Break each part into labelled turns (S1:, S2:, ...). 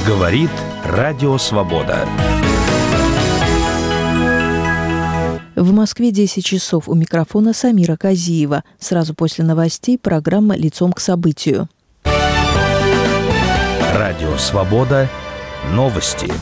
S1: Говорит Радио Свобода.
S2: В Москве 10 часов. У микрофона Самира Казиева. Сразу после новостей программа «Лицом к событию».
S1: Радио Свобода. Новости.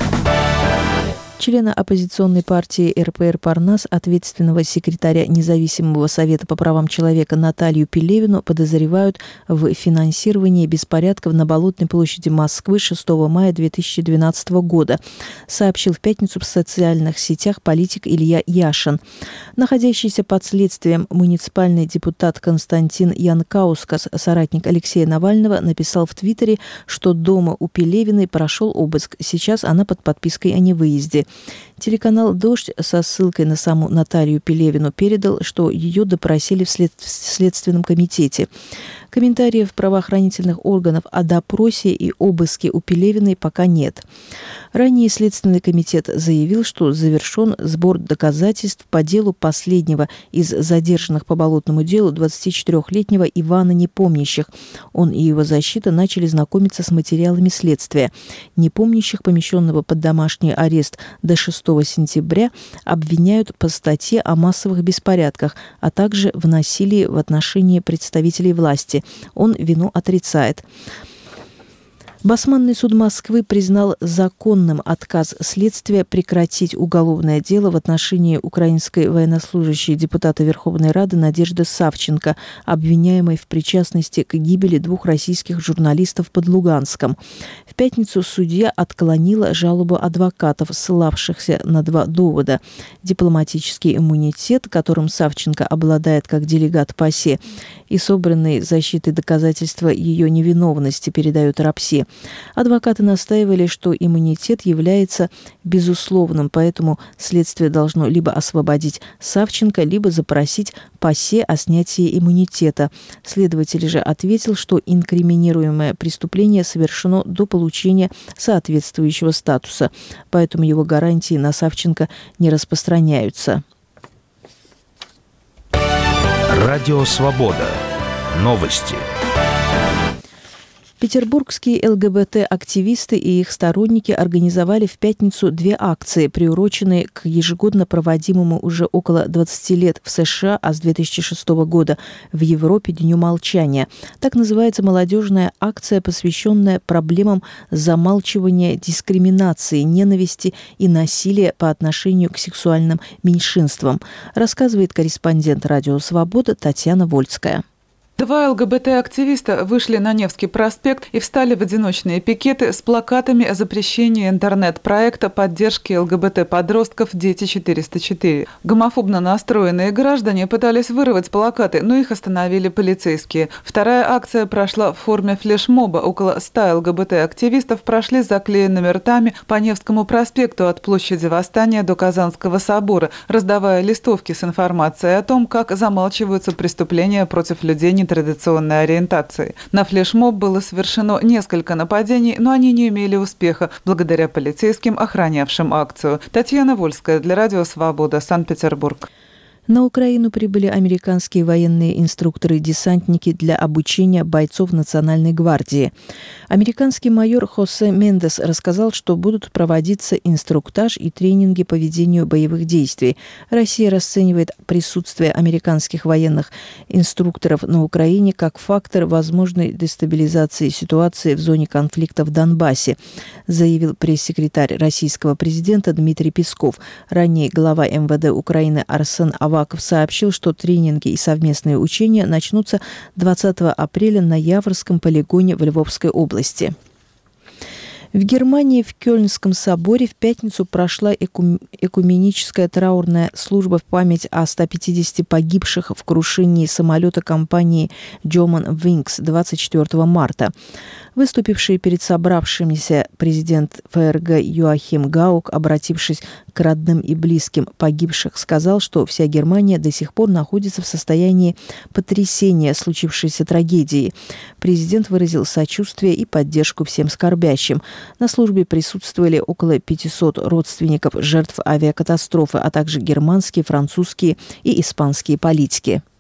S2: Члена оппозиционной партии РПР «Парнас», ответственного секретаря Независимого совета по правам человека Наталью Пелевину подозревают в финансировании беспорядков на Болотной площади Москвы 6 мая 2012 года, сообщил в пятницу в социальных сетях политик Илья Яшин. Находящийся под следствием муниципальный депутат Константин Янкаускас, соратник Алексея Навального, написал в Твиттере, что дома у Пелевиной прошел обыск. Сейчас она под подпиской о невыезде. Телеканал «Дождь» со ссылкой на саму Наталью Пелевину передал, что ее допросили в Следственном комитете. Комментариев правоохранительных органов о допросе и обыске у Пелевиной пока нет. Ранее Следственный комитет заявил, что завершен сбор доказательств по делу последнего из задержанных по болотному делу 24-летнего Ивана Непомнящих. Он и его защита начали знакомиться с материалами следствия. Непомнящих, помещенного под домашний арест до 6 сентября, обвиняют по статье о массовых беспорядках, а также в насилии в отношении представителей власти. Он вину отрицает. Басманный суд Москвы признал законным отказ следствия прекратить уголовное дело в отношении украинской военнослужащей депутата Верховной Рады Надежды Савченко, обвиняемой в причастности к гибели 2 российских журналистов под Луганском. В пятницу судья отклонила жалобу адвокатов, ссылавшихся на 2 довода. Дипломатический иммунитет, которым Савченко обладает как делегат ПАСЕ, и собранные защитой доказательства ее невиновности, передает РАПСЕ. Адвокаты настаивали, что иммунитет является безусловным, поэтому следствие должно либо освободить Савченко, либо запросить ПАСЕ о снятии иммунитета. Следователь же ответил, что инкриминируемое преступление совершено до получения соответствующего статуса, поэтому его гарантии на Савченко не распространяются.
S1: Радио Свобода. Новости.
S2: Петербургские ЛГБТ-активисты и их сторонники организовали в пятницу 2 акции, приуроченные к ежегодно проводимому уже около 20 лет в США, а с 2006 года в Европе Дню молчания. Так называется молодежная акция, посвященная проблемам замалчивания дискриминации, ненависти и насилия по отношению к сексуальным меньшинствам, рассказывает корреспондент «Радио Свобода» Татьяна Вольская.
S3: 2 ЛГБТ-активиста вышли на Невский проспект и встали в одиночные пикеты с плакатами о запрещении интернет-проекта поддержки ЛГБТ-подростков «Дети 404». Гомофобно настроенные граждане пытались вырвать плакаты, но их остановили полицейские. Вторая акция прошла в форме флешмоба. Около 100 ЛГБТ-активистов прошли с заклеенными ртами по Невскому проспекту от площади Восстания до Казанского собора, раздавая листовки с информацией о том, как замалчиваются преступления против людей нетрадиционной ориентации. На флешмоб было совершено несколько нападений, но они не имели успеха благодаря полицейским, охранявшим акцию. Татьяна Вольская для Радио Свобода, Санкт-Петербург.
S2: На Украину прибыли американские военные инструкторы-десантники для обучения бойцов Национальной гвардии. Американский майор Хосе Мендес рассказал, что будут проводиться инструктаж и тренинги по ведению боевых действий. Россия расценивает присутствие американских военных инструкторов на Украине как фактор возможной дестабилизации ситуации в зоне конфликта в Донбассе, заявил пресс-секретарь российского президента Дмитрий Песков. Ранее глава МВД Украины Арсен Аваков сообщил, что тренинги и совместные учения начнутся 20 апреля на Яворском полигоне в Львовской области. В Германии в Кёльнском соборе в пятницу прошла экуменическая траурная служба в память о 150 погибших в крушении самолета компании Germanwings 24 марта. Выступивший перед собравшимися президент ФРГ Йоахим Гаук, обратившись к родным и близким погибших, сказал, что вся Германия до сих пор находится в состоянии потрясения случившейся трагедии. Президент выразил сочувствие и поддержку всем скорбящим. На службе присутствовали около 500 родственников жертв авиакатастрофы, а также германские, французские и испанские политики.